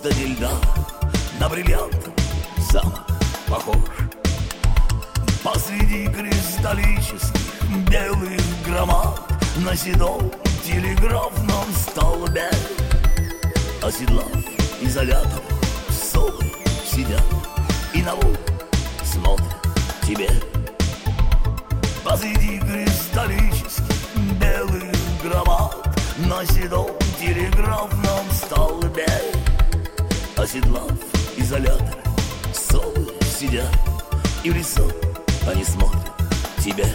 пустыне льда на бриллиант замок похож. Посреди кристаллических белых громад на седом телеграфном столбе, оседлав изолятор, совы сидят и на луг смотрят тебе. Посреди кристаллических белых громад на седом телеграфном столбе, оседлав изолятор, совы сидят и в лицо они смотрят тебе.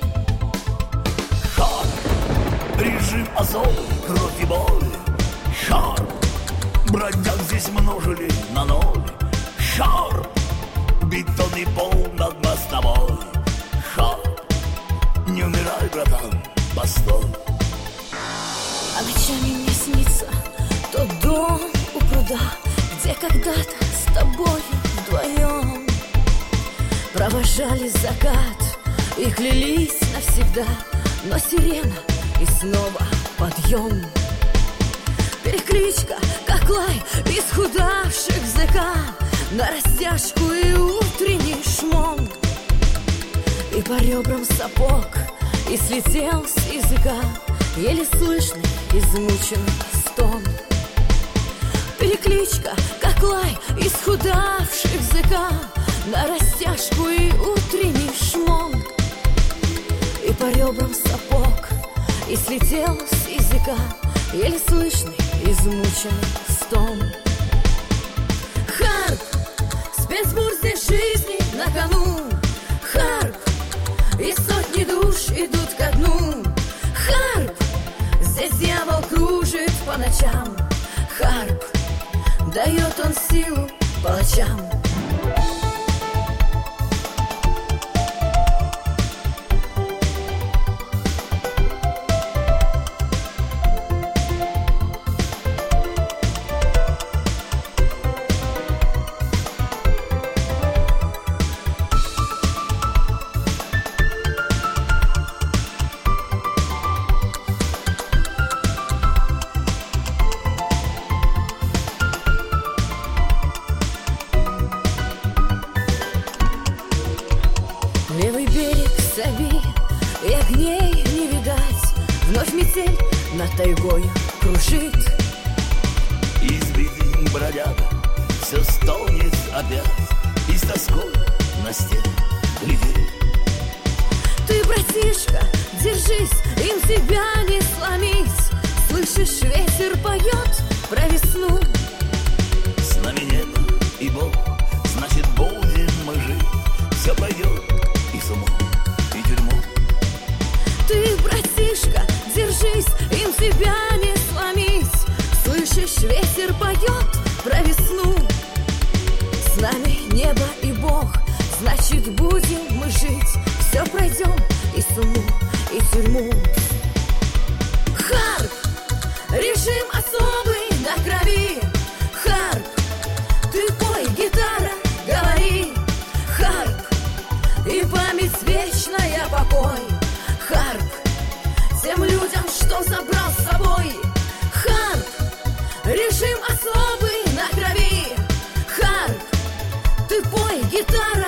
Шар, режим особый, кровь и боль. Шар, бродяг здесь множили на ноль. Шар, бетонный пол над мостовой. Шар, не умирай, братан, постой. А ночами мне снится тот дом у пруда, где когда-то с тобой вдвоем провожали закат и клялись навсегда. Но сирена и снова подъем. Перекличка, как лай исхудавших ЗК, на растяжку и утренний шмон. И по ребрам сапог, и слетел с языка еле слышный измученный стон. Перекличка, как лай исхудавших ЗК, на растяжку и утренний шмон. И по ребрам сапог, и слетел с языка еле слышный измученный стон. Харп, спецбур здесь жизни на кону. Харп, и сотни душ идут ко дну. Харп, здесь дьявол кружит по ночам. Харп, дает он силу палачам. Левый берег Саби, и огней не видать. Вновь метель над тайгой кружит. Избитый бродяга все стонет опять, и с тоской на стену глядит. Ты, братишка, держись, им тебя не сломить. Слышишь, ветер поет про весну. С нами небо и Бог, значит, будем мы жить. Все пройдет, и суму, и тюрьму. Ты, братишка, держись, им тебя не сломить. Слышишь, ветер поет про весну. С нами небо и Бог, значит, будем мы жить. Все пройдем, и суму, и тюрьму. Харп, режим особый на крови. Харп, ты пой, гитара, говори. Харп, и память вечная покой. Харп, тем людям, что забрал с собой. Харп, режим особый на крови. Харп, ты пой, гитара,